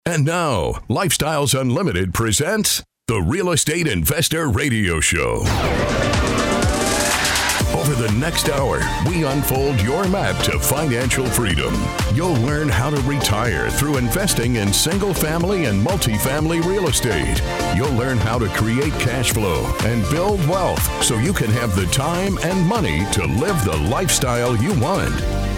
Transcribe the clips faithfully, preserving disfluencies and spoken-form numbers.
And now, Lifestyles Unlimited presents the Real Estate Investor Radio Show. Over the next hour, we unfold your map to financial freedom. You'll learn how to retire through investing in single-family and multifamily real estate. You'll learn how to create cash flow and build wealth so you can have the time and money to live the lifestyle you want.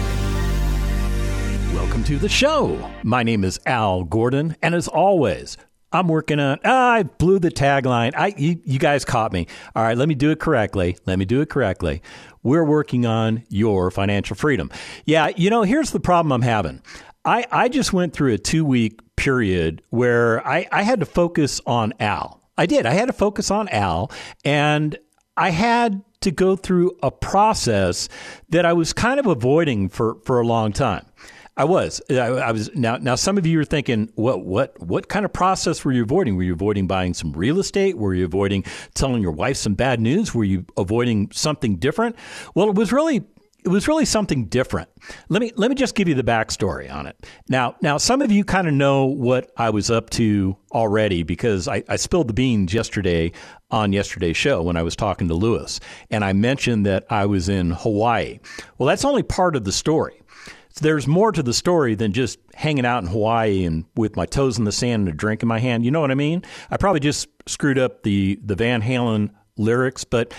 Welcome to the show. My name is Al Gordon, and as always, I'm working on, ah, I blew the tagline. I, you, you guys caught me. All right, let me do it correctly. Let me do it correctly. We're working on your financial freedom. Yeah, you know, here's the problem I'm having. I, I just went through a two-week period where I, I had to focus on Al. I did. I had to focus on Al, and I had to go through a process that I was kind of avoiding for, for a long time. I was. I, I was. Now, now, some of you are thinking, what, what, what kind of process were you avoiding? Were you avoiding buying some real estate? Were you avoiding telling your wife some bad news? Were you avoiding something different? Well, it was really, it was really something different. Let me, let me just give you the backstory on it. Now, now, some of you kind of know what I was up to already because I, I spilled the beans yesterday on yesterday's show when I was talking to Lewis, and I mentioned that I was in Hawaii. Well, that's only part of the story. There's more to the story than just hanging out in Hawaii and with my toes in the sand and a drink in my hand. You know what I mean? I probably just screwed up the, the Van Halen lyrics, but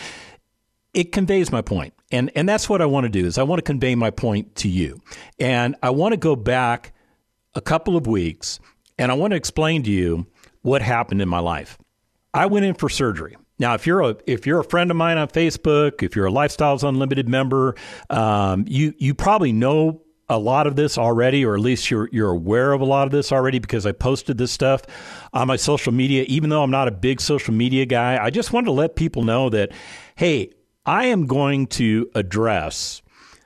it conveys my point. And, and that's what I want to do is I want to convey my point to you. And I want to go back a couple of weeks and I want to explain to you what happened in my life. I went in for surgery. Now, if you're a if you're a friend of mine on Facebook, if you're a Lifestyles Unlimited member, um, you you probably know a lot of this already, or at least you're you're aware of a lot of this already because I posted this stuff on my social media. Even though I'm not a big social media guy, I just wanted to let people know that, hey, I am going to address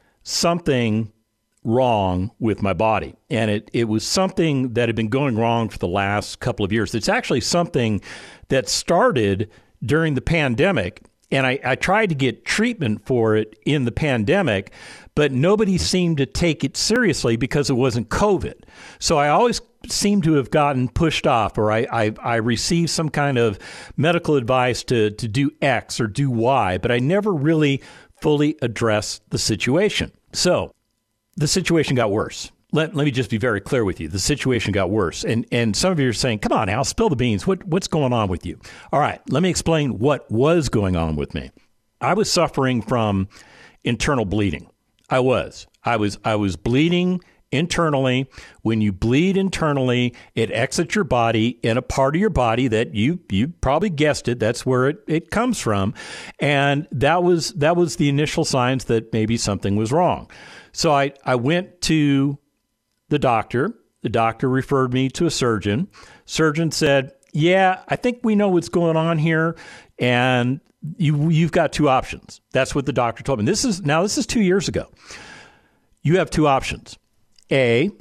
something wrong with my body. And it, it was something that had been going wrong for the last couple of years. It's actually something that started during the pandemic. And I, I tried to get treatment for it in the pandemic, but nobody seemed to take it seriously because it wasn't COVID. So I always seem to have gotten pushed off, or I, I, I received some kind of medical advice to, to do X or do Y, but I never really fully addressed the situation. So the situation got worse. Let, let me just be very clear with you. The situation got worse. And and some of you are saying, come on, Al, spill the beans. What What's going on with you? All right, let me explain what was going on with me. I was suffering from internal bleeding. I was. I was I was bleeding internally. When you bleed internally, it exits your body in a part of your body that you you probably guessed it. That's where it, it comes from. And that was that was the initial signs that maybe something was wrong. So I, I went to the doctor. The doctor referred me to a surgeon. Surgeon said, yeah, I think we know what's going on here. And you, you've got two options. That's what the doctor told me. This is now, this is two years ago. You have two options. A,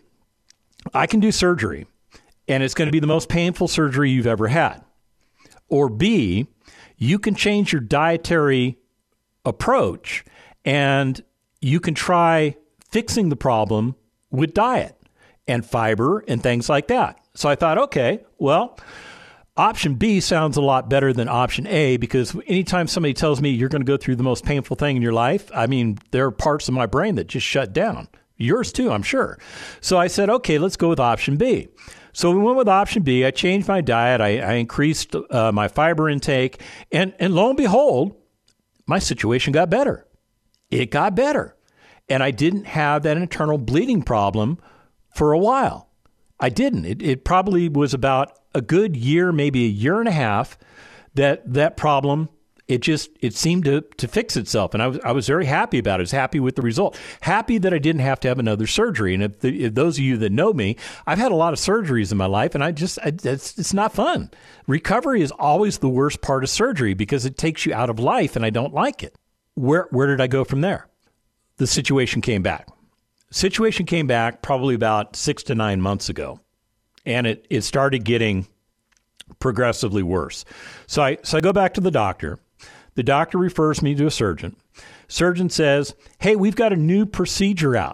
I can do surgery, and it's going to be the most painful surgery you've ever had. Or B, you can change your dietary approach, and you can try fixing the problem with diet and fiber and things like that. So I thought, okay, well, option B sounds a lot better than option A, because anytime somebody tells me you're going to go through the most painful thing in your life, I mean, there are parts of my brain that just shut down. Yours too, I'm sure. So I said, okay, let's go with option B. So we went with option B. I changed my diet. I, I increased uh, my fiber intake. And, and lo and behold, my situation got better. It got better. And I didn't have that internal bleeding problem for a while. I didn't. It, it probably was about a good year, maybe a year and a half, that that problem, it just, it seemed to to fix itself. And I was I was very happy about it. I was happy with the result. Happy that I didn't have to have another surgery. And if, the, if those of you that know me, I've had a lot of surgeries in my life, and I just, I, it's, it's not fun. Recovery is always the worst part of surgery because it takes you out of life, and I don't like it. Where Where did I go from there? The situation came back. Situation came back probably about six to nine months ago, and it, it started getting progressively worse. So I so I go back to the doctor. The doctor refers me to a surgeon. Surgeon says, hey, we've got a new procedure out.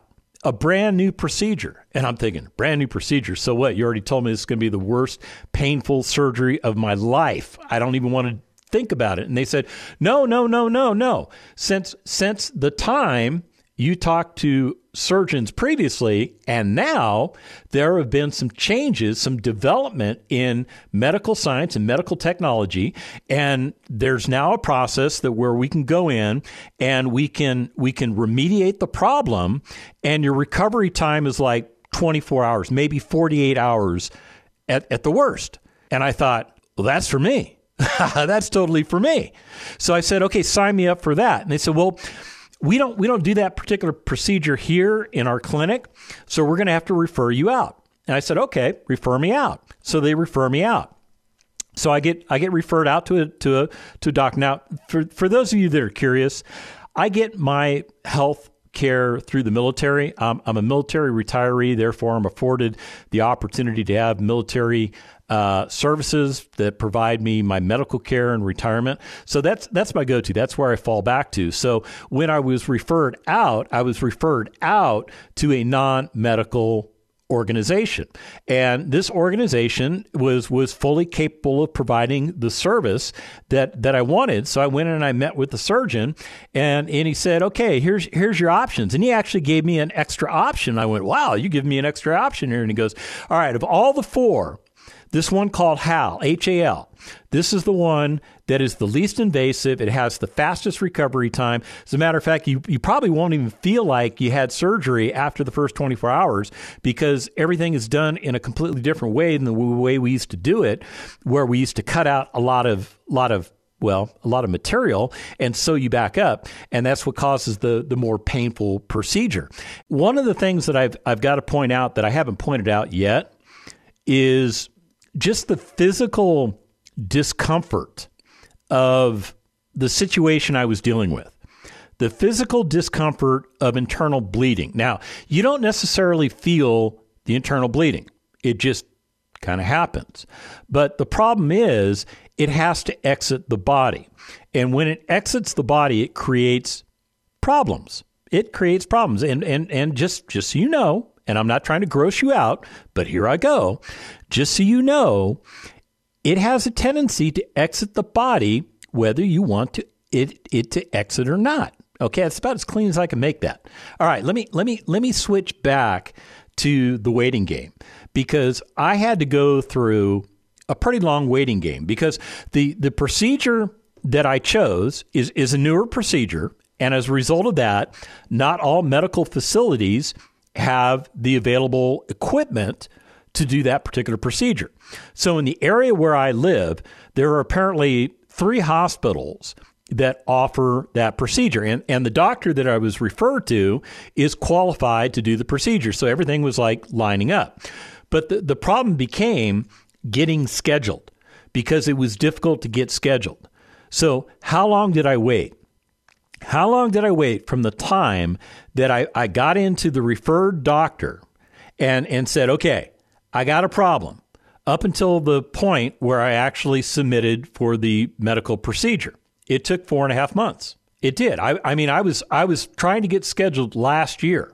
a brand new procedure. And I'm thinking, brand new procedure. So what? You already told me this is going to be the worst painful surgery of my life. I don't even want to think about it. And they said, no, no, no, no, no. Since, since the time you talked to surgeons previously, and now there have been some changes, some development in medical science and medical technology, and there's now a process that where we can go in and we can we can remediate the problem, and your recovery time is like twenty-four hours, maybe forty-eight hours at, at the worst. And I thought, well, that's for me. That's totally for me. So I said, okay, sign me up for that. And they said, well, We don't we don't do that particular procedure here in our clinic, so we're going to have to refer you out. And I said, okay, refer me out. So they refer me out. So I get I get referred out to a to a to a doc. Now, for for those of you that are curious, I get my health care through the military. Um, I'm a military retiree, therefore I'm afforded the opportunity to have military uh, services that provide me my medical care and retirement. So that's that's my go-to. That's where I fall back to. So when I was referred out, I was referred out to a non-medical organization. And this organization was was fully capable of providing the service that that I wanted. So I went in and I met with the surgeon, and, and he said, okay, here's here's your options. And he actually gave me an extra option. I went, wow, you give me an extra option here. And he goes, all right, of all the four, this one called H A L, H A L, this is the one that is the least invasive. It has the fastest recovery time. As a matter of fact, you, you probably won't even feel like you had surgery after the first twenty-four hours because everything is done in a completely different way than the way we used to do it, where we used to cut out a lot of, lot of well, a lot of material and sew you back up. And that's what causes the, the more painful procedure. One of the things that I've, I've got to point out that I haven't pointed out yet is just the physical discomfort of the situation I was dealing with. The physical discomfort of internal bleeding. Now, you don't necessarily feel the internal bleeding. It just kind of happens. But the problem is it has to exit the body. And when it exits the body, it creates problems. It creates problems. And and and just, just so you know, and I'm not trying to gross you out, but here I go. Just so you know, it has a tendency to exit the body whether you want to it, it to exit or not. Okay, that's about as clean as I can make that. All right, let me let me let me switch back to the waiting game, because I had to go through a pretty long waiting game because the the procedure that I chose is is a newer procedure, and as a result of that, not all medical facilities have the available equipment to do that particular procedure. So in the area where I live, there are apparently three hospitals that offer that procedure. And, and the doctor that I was referred to is qualified to do the procedure. So everything was like lining up. But the, the problem became getting scheduled because it was difficult to get scheduled. So how long did I wait? How long did I wait from the time that I, I got into the referred doctor and, and said, okay, I got a problem, up until the point where I actually submitted for the medical procedure? It took four and a half months. It did. I, I mean, I was I was trying to get scheduled last year,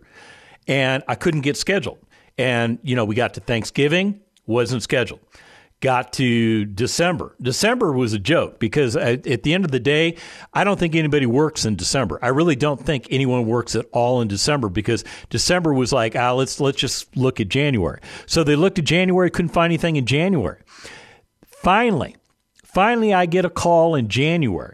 and I couldn't get scheduled. And, you know, we got to Thanksgiving, wasn't scheduled. Got to December. December was a joke because at, at the end of the day, I don't think anybody works in December. I really don't think anyone works at all in December because December was like, ah, let's let's just look at January. So they looked at January, couldn't find anything in January. Finally, finally, I get a call in January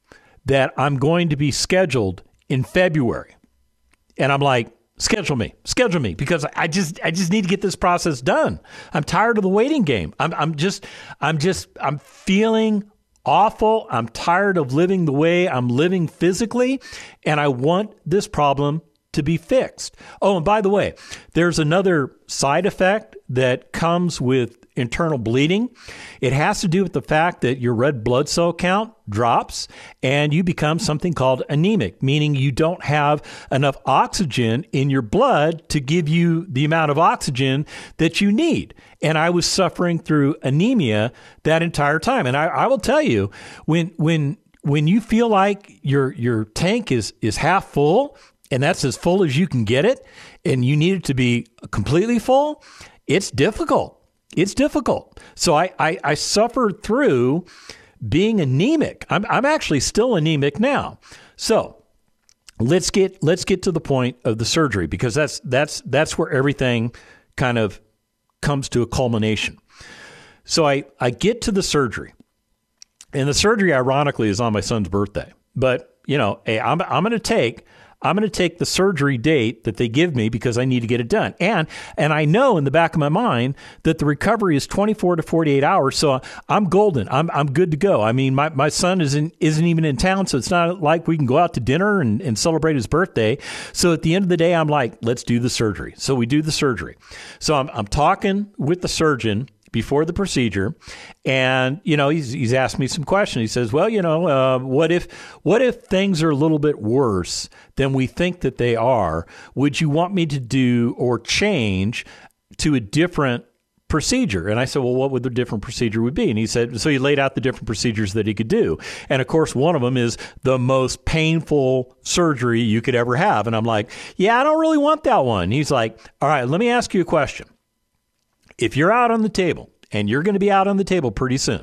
that I'm going to be scheduled in February. And I'm like, Schedule me, schedule me, because I just, I just need to get this process done. I'm tired of the waiting game. I'm, I'm just, I'm just, I'm feeling awful. I'm tired of living the way I'm living physically, and I want this problem to be fixed. Oh, and by the way, there's another side effect that comes with internal bleeding. It has to do with the fact that your red blood cell count drops and you become something called anemic, meaning you don't have enough oxygen in your blood to give you the amount of oxygen that you need. And I was suffering through anemia that entire time. And I, I will tell you, when when when you feel like your your tank is is half full and that's as full as you can get it, and you need it to be completely full, it's difficult. It's difficult. So I, I, I suffered through being anemic. I'm, I'm actually still anemic now. So let's get let's get to the point of the surgery, because that's that's that's where everything kind of comes to a culmination. So I, I get to the surgery, and the surgery, ironically, is on my son's birthday. But you know, hey, I'm I'm going to take. I'm going to take the surgery date that they give me because I need to get it done. And and I know in the back of my mind that the recovery is twenty-four to forty-eight hours. So I'm golden. I'm I'm good to go. I mean, my, my son isn't, isn't even in town, so it's not like we can go out to dinner and, and celebrate his birthday. So at the end of the day, I'm like, let's do the surgery. So we do the surgery. So I'm I'm talking with the surgeon before the procedure, and you know he's he's asked me some questions. He says, "Well, you know, uh, what if what if things are a little bit worse than we think that they are? Would you want me to do or change to a different procedure?" And I said, "Well, what would the different procedure would be?" And he said, so he laid out the different procedures that he could do, and of course, one of them is the most painful surgery you could ever have. And I'm like, "Yeah, I don't really want that one." And he's like, "All right, let me ask you a question. If you're out on the table," and you're going to be out on the table pretty soon,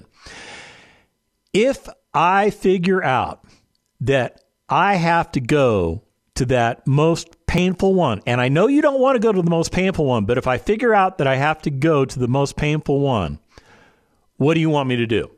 "if I figure out that I have to go to that most painful one, and I know you don't want to go to the most painful one, but if I figure out that I have to go to the most painful one, what do you want me to do?"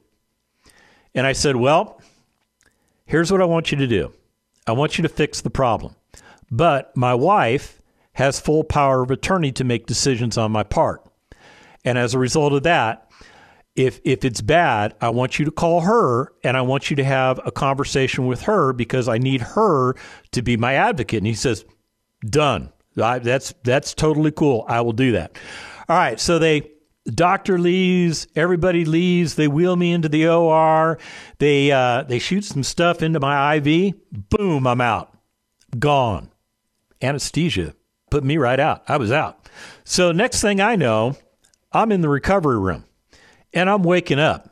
And I said, "Well, here's what I want you to do. I want you to fix the problem. But my wife has full power of attorney to make decisions on my part. And as a result of that, if if it's bad, I want you to call her, and I want you to have a conversation with her because I need her to be my advocate." And he says, "Done. I, that's that's totally cool. I will do that." All right. So they, the doctor leaves, everybody leaves. They wheel me into the O R. They uh, they shoot some stuff into my I V. Boom, I'm out. Gone. Anesthesia put me right out. I was out. So next thing I know, I'm in the recovery room, and I'm waking up,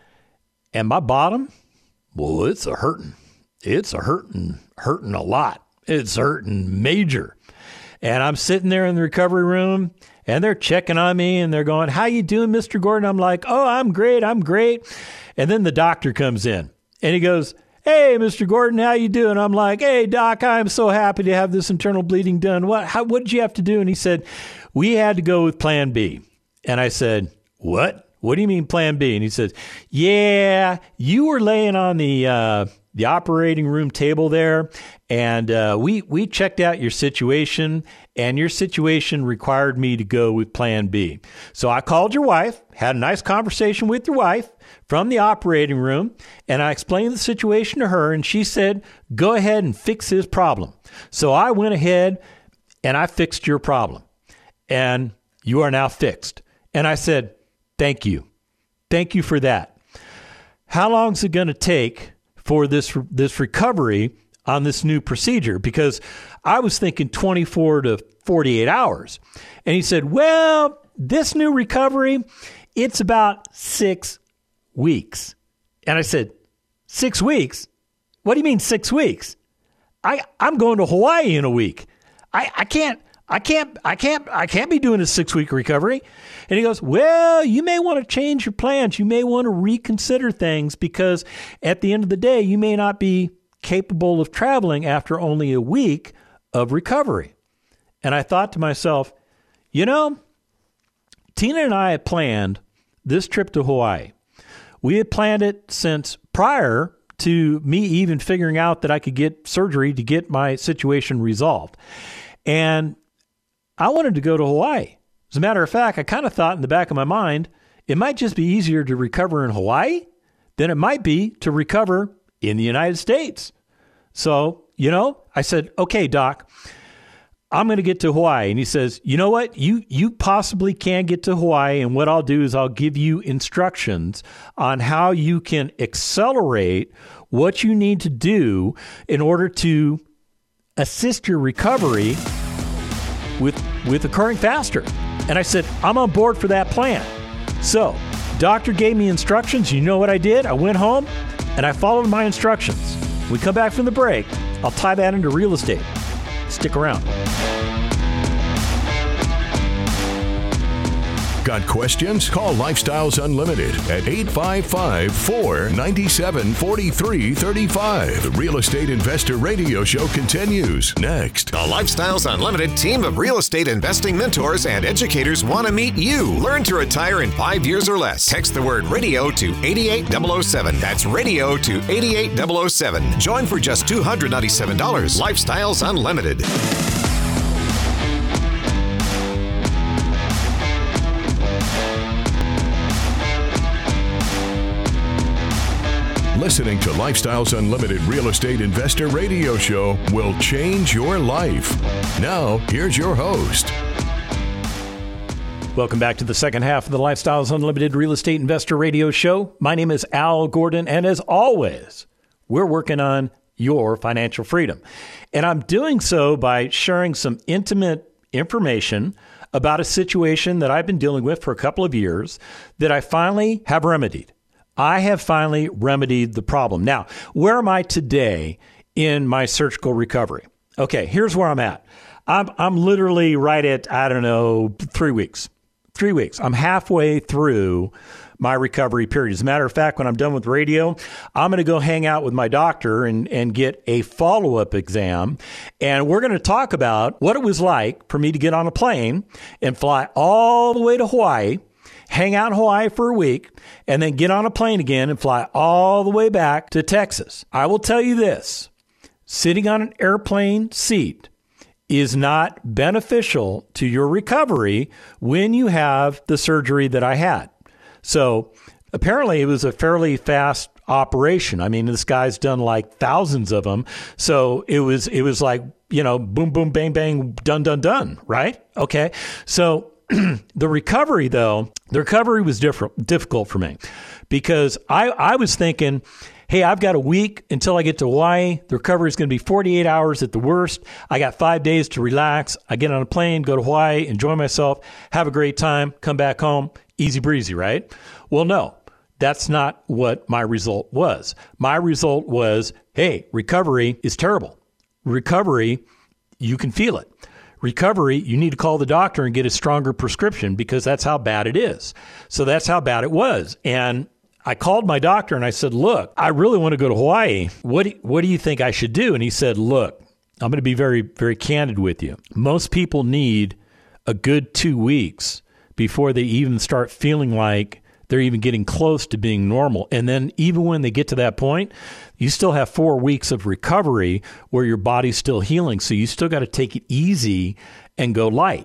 and my bottom, well, it's a hurting. It's a hurting, hurting a lot. It's hurting major. And I'm sitting there in the recovery room, and they're checking on me, and they're going, "How you doing, Mister Gordon?" I'm like, "Oh, I'm great. I'm great." And then the doctor comes in, and he goes, "Hey, Mister Gordon, how you doing?" I'm like, "Hey, doc, I'm so happy to have this internal bleeding done. What, how, what did you have to do?" And he said, "We had to go with plan B." And I said, "What? What do you mean plan B?" And he says, "Yeah, you were laying on the uh, the operating room table there, and uh, we we checked out your situation, and your situation required me to go with plan B. So I called your wife, had a nice conversation with your wife from the operating room, and I explained the situation to her, and she said, go ahead and fix his problem. So I went ahead, and I fixed your problem, and you are now fixed." And I said, "Thank you. Thank you for that. How long is it going to take for this this recovery on this new procedure?" Because I was thinking twenty-four to forty-eight hours. And he said, "Well, this new recovery, it's about six weeks. And I said, "Six weeks? What do you mean six weeks? I, I'm going to Hawaii in a week. I, I can't. I can't, I can't, I can't be doing a six week recovery." And he goes, "Well, you may want to change your plans. You may want to reconsider things because at the end of the day, you may not be capable of traveling after only a week of recovery." And I thought to myself, you know, Tina and I had planned this trip to Hawaii. We had planned it since prior to me even figuring out that I could get surgery to get my situation resolved. And I wanted to go to Hawaii. As a matter of fact, I kind of thought in the back of my mind, it might just be easier to recover in Hawaii than it might be to recover in the United States. So, you know, I said, "Okay, doc, I'm going to get to Hawaii." And he says, "You know what? You you possibly can get to Hawaii. And what I'll do is I'll give you instructions on how you can accelerate what you need to do in order to assist your recovery with with occurring faster." And I said, "I'm on board for that plan." So, doctor gave me instructions. You know what I did? I went home and I followed my instructions. When we come back from the break, I'll tie that into real estate. Stick around. Got questions? Call Lifestyles Unlimited at eight five five, four nine seven, four three three five. The Real Estate Investor Radio Show continues next. The Lifestyles Unlimited team of real estate investing mentors and educators want to meet you. Learn to retire in five years or less. Text the word radio to eight eight zero zero seven. That's radio to eight eight zero zero seven. Join for just two hundred ninety-seven dollars. Lifestyles Unlimited. Listening to Lifestyles Unlimited Real Estate Investor Radio Show will change your life. Now, here's your host. Welcome back to the second half of the Lifestyles Unlimited Real Estate Investor Radio Show. My name is Al Gordon, and as always, we're working on your financial freedom. And I'm doing so by sharing some intimate information about a situation that I've been dealing with for a couple of years that I finally have remedied. I have finally remedied the problem. Now, where am I today in my surgical recovery? Okay, here's where I'm at. I'm I'm literally right at, I don't know, three weeks. Three weeks. I'm halfway through my recovery period. As a matter of fact, when I'm done with radio, I'm going to go hang out with my doctor and, and get a follow-up exam. And we're going to talk about what it was like for me to get on a plane and fly all the way to Hawaii, hang out in Hawaii for a week, and then get on a plane again and fly all the way back to Texas. I will tell you this, sitting on an airplane seat is not beneficial to your recovery when you have the surgery that I had. So apparently it was a fairly fast operation. I mean, this guy's done like thousands of them. So it was, it was like, you know, boom, boom, bang, bang, done, done, done, right? Okay. So the recovery, though, the recovery was different, difficult for me because I, I was thinking, hey, I've got a week until I get to Hawaii. The recovery is going to be forty-eight hours at the worst. I got five days to relax. I get on a plane, go to Hawaii, enjoy myself, have a great time, come back home, easy breezy, right? Well, no, that's not what my result was. My result was, hey, recovery is terrible. Recovery, you can feel it. Recovery, you need to call the doctor and get a stronger prescription because that's how bad it is. So that's how bad it was. And I called my doctor and I said, look, I really want to go to Hawaii. What do, what do you think I should do? And he said, look, I'm going to be very, very candid with you. Most people need a good two weeks before they even start feeling like they're even getting close to being normal. And then even when they get to that point, you still have four weeks of recovery where your body's still healing. So you still got to take it easy and go light.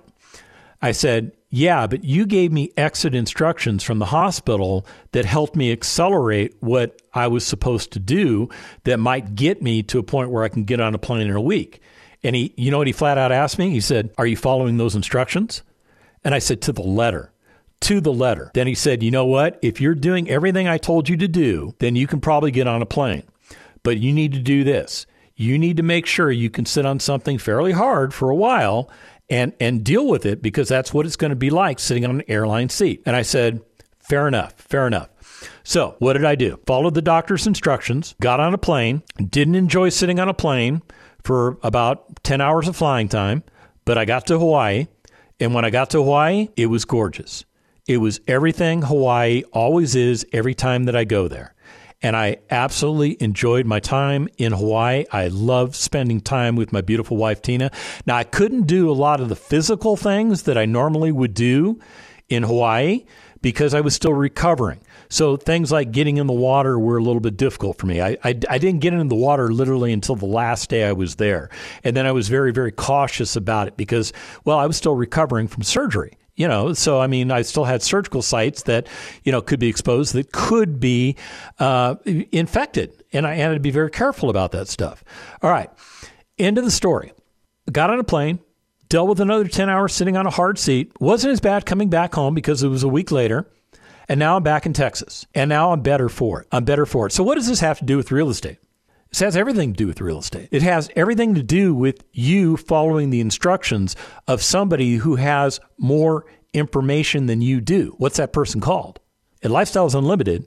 I said, yeah, but you gave me exit instructions from the hospital that helped me accelerate what I was supposed to do that might get me to a point where I can get on a plane in a week. And he, you know what he flat out asked me? He said, are you following those instructions? And I said, to the letter. To the letter. Then he said, you know what? If you're doing everything I told you to do, then you can probably get on a plane. But you need to do this. You need to make sure you can sit on something fairly hard for a while and, and deal with it because that's what it's going to be like sitting on an airline seat. And I said, fair enough, fair enough. So what did I do? Followed the doctor's instructions, got on a plane, didn't enjoy sitting on a plane for about ten hours of flying time, but I got to Hawaii. And when I got to Hawaii, it was gorgeous. It was everything Hawaii always is every time that I go there. And I absolutely enjoyed my time in Hawaii. I love spending time with my beautiful wife, Tina. Now, I couldn't do a lot of the physical things that I normally would do in Hawaii because I was still recovering. So things like getting in the water were a little bit difficult for me. I, I, I didn't get in the water literally until the last day I was there. And then I was very, very cautious about it because, well, I was still recovering from surgery. You know, so, I mean, I still had surgical sites that, you know, could be exposed, that could be uh, infected. And I had to be very careful about that stuff. All right. End of the story. Got on a plane, dealt with another ten hours sitting on a hard seat. Wasn't as bad coming back home because it was a week later. And now I'm back in Texas. And now I'm better for it. I'm better for it. So what does this have to do with real estate? This has everything to do with real estate. It has everything to do with you following the instructions of somebody who has more information than you do. What's that person called? At Lifestyles Unlimited,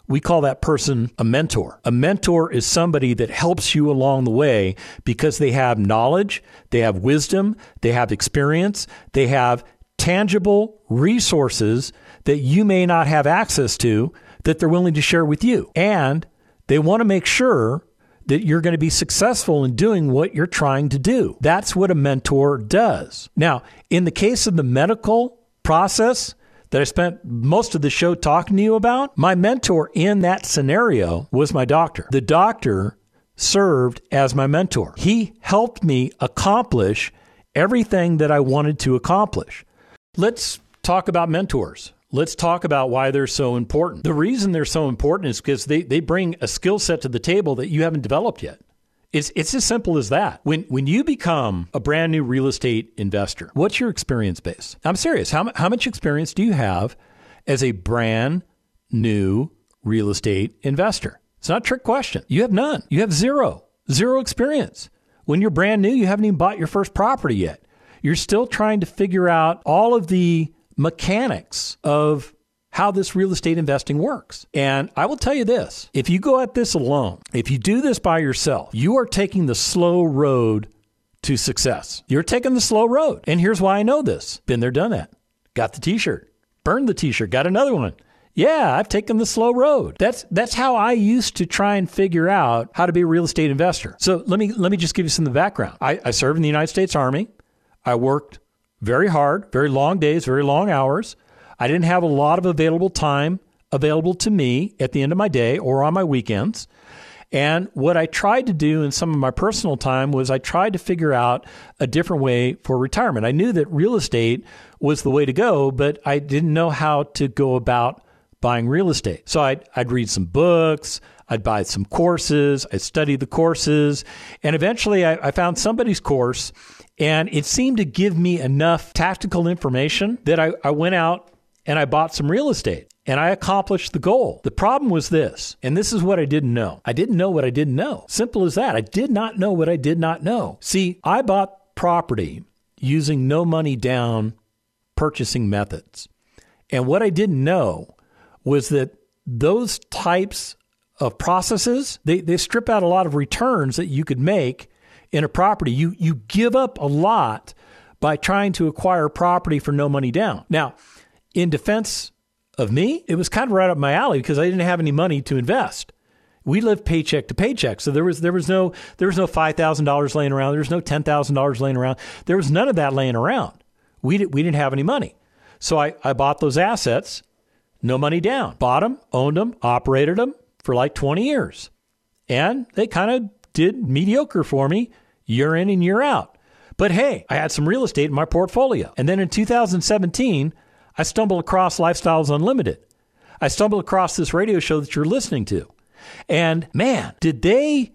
we call that person a mentor. A mentor is somebody that helps you along the way because they have knowledge, they have wisdom, they have experience, they have tangible resources that you may not have access to that they're willing to share with you. And they want to make sure that you're going to be successful in doing what you're trying to do. That's what a mentor does. Now, in the case of the medical process that I spent most of the show talking to you about, my mentor in that scenario was my doctor. The doctor served as my mentor. He helped me accomplish everything that I wanted to accomplish. Let's talk about mentors. Let's talk about why they're so important. The reason they're so important is because they, they bring a skill set to the table that you haven't developed yet. It's it's as simple as that. When when you become a brand new real estate investor, what's your experience base? I'm serious. How, how much experience do you have as a brand new real estate investor? It's not a trick question. You have none. You have zero. Zero experience. When you're brand new, you haven't even bought your first property yet. You're still trying to figure out all of the mechanics of how this real estate investing works. And I will tell you this, if you go at this alone, if you do this by yourself, you are taking the slow road to success. You're taking the slow road. And here's why I know this. Been there, done that. Got the t-shirt, burned the t-shirt, got another one. Yeah, I've taken the slow road. That's that's how I used to try and figure out how to be a real estate investor. So let me let me just give you some of the background. I, I served in the United States Army. I worked very hard, very long days, very long hours. I didn't have a lot of available time available to me at the end of my day or on my weekends. And what I tried to do in some of my personal time was I tried to figure out a different way for retirement. I knew that real estate was the way to go, but I didn't know how to go about buying real estate. So I'd, I'd read some books, I'd buy some courses, I'd study the courses, and eventually I, I found somebody's course. And it seemed to give me enough tactical information that I, I went out and I bought some real estate and I accomplished the goal. The problem was this, and this is what I didn't know. I didn't know what I didn't know. Simple as that. I did not know what I did not know. See, I bought property using no money down purchasing methods. And what I didn't know was that those types of processes, they, they strip out a lot of returns that you could make in a property. You you give up a lot by trying to acquire property for no money down. Now, in defense of me, it was kind of right up my alley because I didn't have any money to invest. We lived paycheck to paycheck, so there was there was no there was no five thousand dollars laying around. There was no ten thousand dollars laying around. There was none of that laying around. We did, we didn't have any money, so I I bought those assets, no money down. Bought them, owned them, operated them for like twenty years, and they kind of did mediocre for me year in and year out. But hey, I had some real estate in my portfolio. And then in two thousand seventeen, I stumbled across Lifestyles Unlimited. I stumbled across this radio show that you're listening to. And man, did they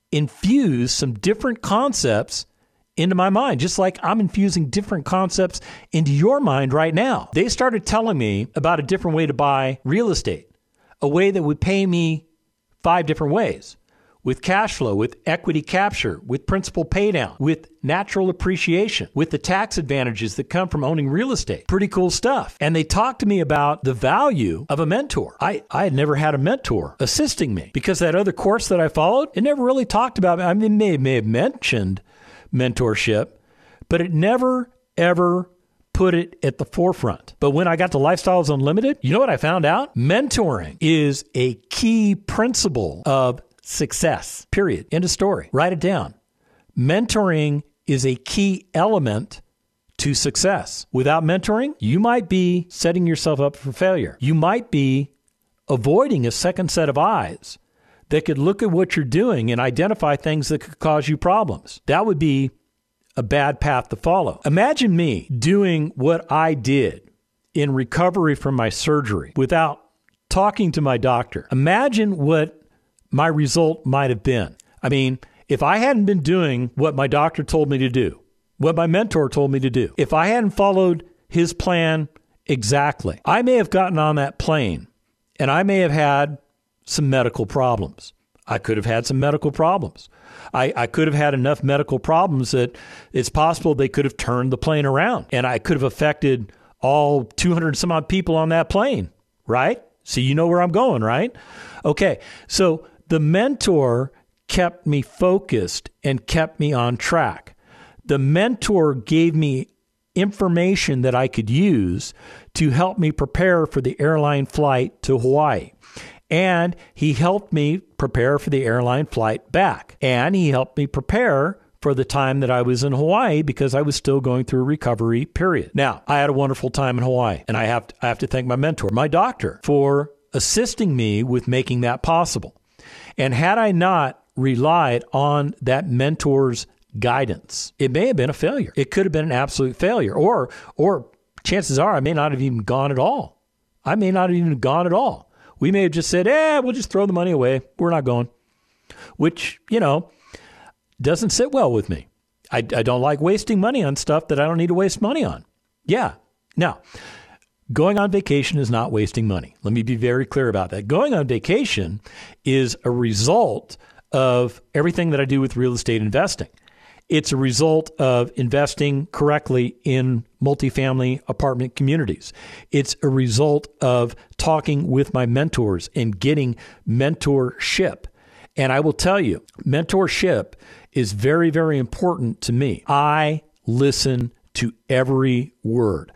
infuse some different concepts into my mind, just like I'm infusing different concepts into your mind right now. They started telling me about a different way to buy real estate, a way that would pay me five different ways. With cash flow, with equity capture, with principal paydown, with natural appreciation, with the tax advantages that come from owning real estate. Pretty cool stuff. And they talked to me about the value of a mentor. I, I had never had a mentor assisting me because that other course that I followed, it never really talked about, I mean, it may, may have mentioned mentorship, but it never, ever put it at the forefront. But when I got to Lifestyles Unlimited, you know what I found out? Mentoring is a key principle of success, period. End of story. Write it down. Mentoring is a key element to success. Without mentoring, you might be setting yourself up for failure. You might be avoiding a second set of eyes that could look at what you're doing and identify things that could cause you problems. That would be a bad path to follow. Imagine me doing what I did in recovery from my surgery without talking to my doctor. Imagine what my result might have been. I mean, if I hadn't been doing what my doctor told me to do, what my mentor told me to do, if I hadn't followed his plan exactly, I may have gotten on that plane and I may have had some medical problems. I could have had some medical problems. I, I could have had enough medical problems that it's possible they could have turned the plane around and I could have affected all two hundred some odd people on that plane, right? So you know where I'm going, right? Okay, so the mentor kept me focused and kept me on track. The mentor gave me information that I could use to help me prepare for the airline flight to Hawaii. And he helped me prepare for the airline flight back. And he helped me prepare for the time that I was in Hawaii because I was still going through a recovery period. Now, I had a wonderful time in Hawaii, and I have to, I have to thank my mentor, my doctor, for assisting me with making that possible. And had I not relied on that mentor's guidance, it may have been a failure. It could have been an absolute failure, or or chances are I may not have even gone at all. I may not have even gone at all. We may have just said, eh, we'll just throw the money away. We're not going, which, you know, doesn't sit well with me. I, I don't like wasting money on stuff that I don't need to waste money on. Yeah. Now, going on vacation is not wasting money. Let me be very clear about that. Going on vacation is a result of everything that I do with real estate investing. It's a result of investing correctly in multifamily apartment communities. It's a result of talking with my mentors and getting mentorship. And I will tell you, mentorship is very, very important to me. I listen to every word.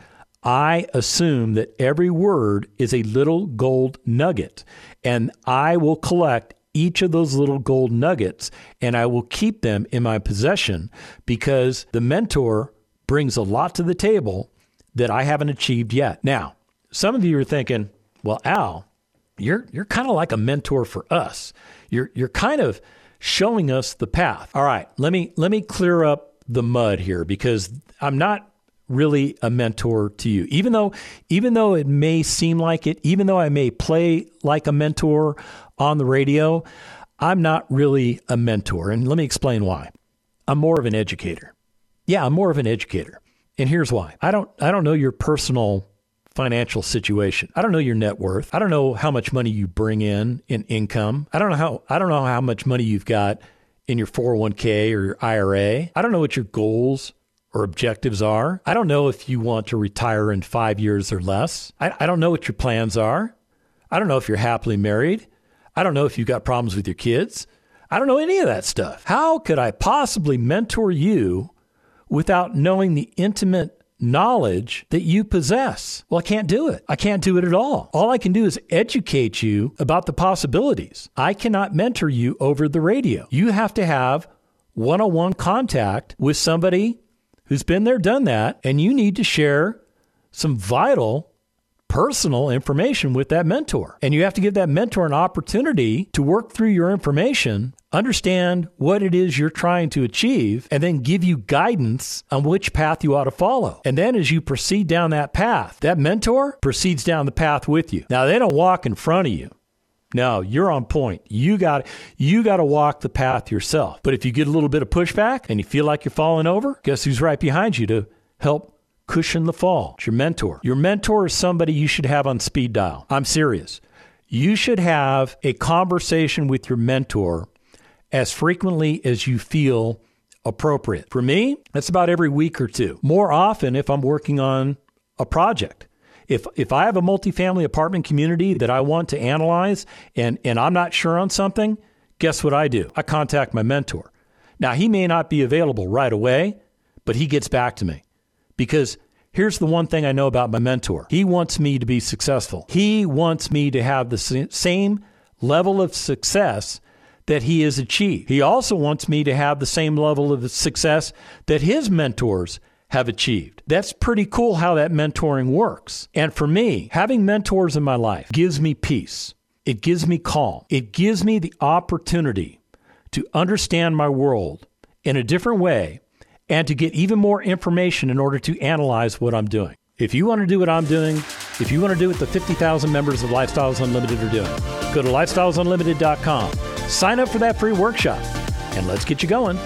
I assume that every word is a little gold nugget, and I will collect each of those little gold nuggets, and I will keep them in my possession because the mentor brings a lot to the table that I haven't achieved yet. Now, some of you are thinking, well, Al, you're you're kind of like a mentor for us. You're you're kind of showing us the path. All right, let me let me clear up the mud here because I'm not really a mentor to you. Even though even though it may seem like it, even though I may play like a mentor on the radio, I'm not really a mentor. And let me explain why. I'm more of an educator. Yeah, I'm more of an educator. And here's why. I don't I don't know your personal financial situation. I don't know your net worth. I don't know how much money you bring in in income. I don't know how I don't know how much money you've got in your four oh one k or your I R A. I don't know what your goals or objectives are. I don't know if you want to retire in five years or less. I, I don't know what your plans are. I don't know if you're happily married. I don't know if you've got problems with your kids. I don't know any of that stuff. How could I possibly mentor you without knowing the intimate knowledge that you possess? Well, I can't do it. I can't do it at all. All I can do is educate you about the possibilities. I cannot mentor you over the radio. You have to have one-on-one contact with somebody who's been there, done that, and you need to share some vital personal information with that mentor. And you have to give that mentor an opportunity to work through your information, understand what it is you're trying to achieve, and then give you guidance on which path you ought to follow. And then as you proceed down that path, that mentor proceeds down the path with you. Now, they don't walk in front of you. No, you're on point. You got you got to walk the path yourself. But if you get a little bit of pushback and you feel like you're falling over, guess who's right behind you to help cushion the fall? It's your mentor. Your mentor is somebody you should have on speed dial. I'm serious. You should have a conversation with your mentor as frequently as you feel appropriate. For me, that's about every week or two. More often if I'm working on a project. If if I have a multifamily apartment community that I want to analyze and, and I'm not sure on something, guess what I do? I contact my mentor. Now, he may not be available right away, but he gets back to me. Because here's the one thing I know about my mentor. He wants me to be successful. He wants me to have the same level of success that he has achieved. He also wants me to have the same level of success that his mentors have achieved. That's pretty cool how that mentoring works. And for me, having mentors in my life gives me peace. It gives me calm. It gives me the opportunity to understand my world in a different way and to get even more information in order to analyze what I'm doing. If you want to do what I'm doing, if you want to do what the fifty thousand members of Lifestyles Unlimited are doing, go to lifestyles unlimited dot com. Sign up for that free workshop, and let's get you going.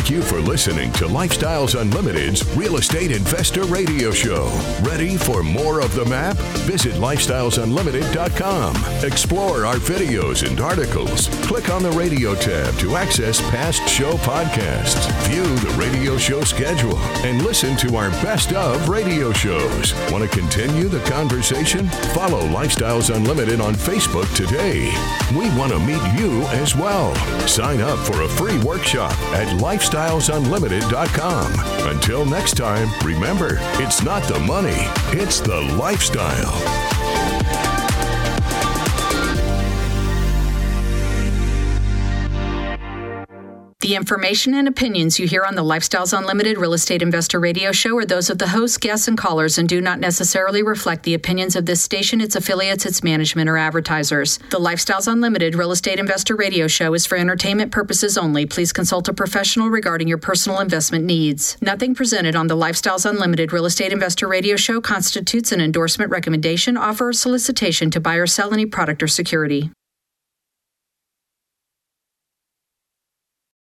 Thank you for listening to Lifestyles Unlimited's Real Estate Investor Radio Show. Ready for more of the map? Visit lifestyles unlimited dot com. Explore our videos and articles. Click on the radio tab to access past show podcasts. View the radio show schedule and listen to our best of radio shows. Want to continue the conversation? Follow Lifestyles Unlimited on Facebook today. We want to meet you as well. Sign up for a free workshop at lifestyles unlimited dot com. Until next time, remember, it's not the money, it's the lifestyle. The information and opinions you hear on the Lifestyles Unlimited Real Estate Investor Radio Show are those of the hosts, guests, and callers and do not necessarily reflect the opinions of this station, its affiliates, its management, or advertisers. The Lifestyles Unlimited Real Estate Investor Radio Show is for entertainment purposes only. Please consult a professional regarding your personal investment needs. Nothing presented on the Lifestyles Unlimited Real Estate Investor Radio Show constitutes an endorsement, recommendation, offer, or solicitation to buy or sell any product or security.